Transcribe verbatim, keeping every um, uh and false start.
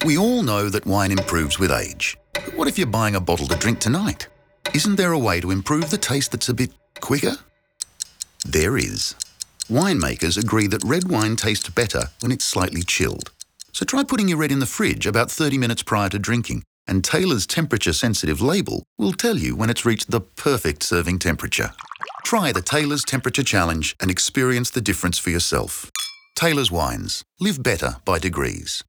We all know that wine improves with age. But what if you're buying a bottle to drink tonight? Isn't there a way to improve the taste that's a bit quicker? There is. Winemakers agree that red wine tastes better when it's slightly chilled. So try putting your red in the fridge about thirty minutes prior to drinking, and Taylor's temperature-sensitive label will tell you when it's reached the perfect serving temperature. Try the Taylor's Temperature Challenge and experience the difference for yourself. Taylor's Wines. Live better by degrees.